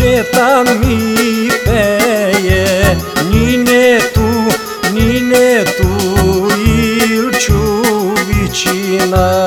Пташчета ми пее, нинето Илчовичина.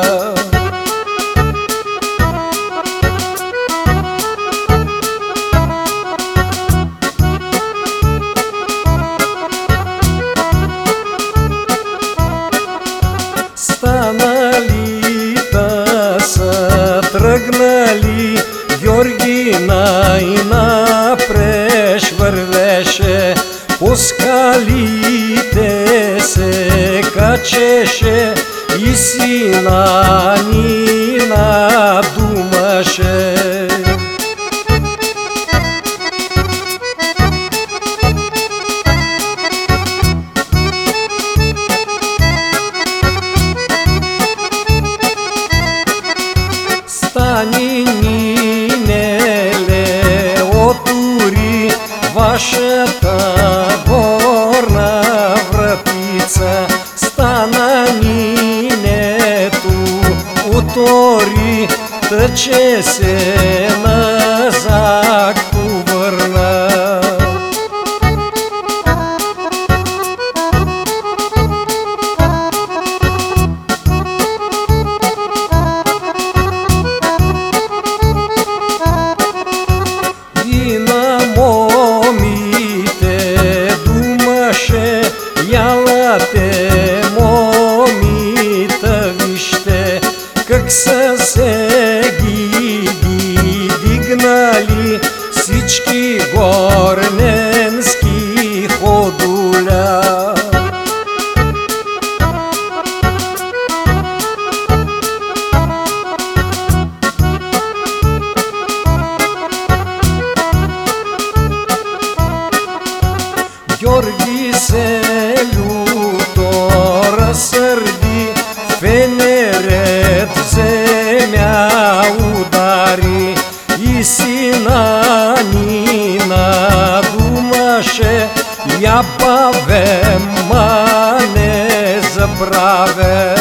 Станали да са тръгнали, Георгина и напреш вървеше, по скалите се качеше и сина ни надумаше. Стани, Нинеле, отвори вашата горна вратица. Стана Нинето, отвори, тъче се назад повърна. Ялате, момита, вижте как са се ги дигнали всички горненски ходуля. Георги се люто разсърди, фенерет в земя удари и сина ни надумаше, я баве, ма не забраве.